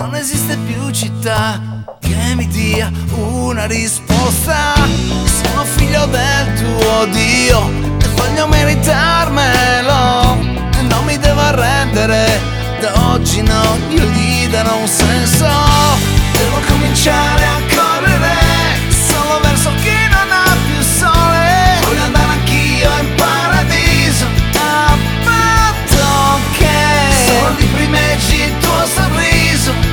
non esiste più città che mi dia una risposta. Sono figlio del tuo Dio e voglio meritarmelo, e non mi devo arrendere, da oggi no, io gli darò un senso.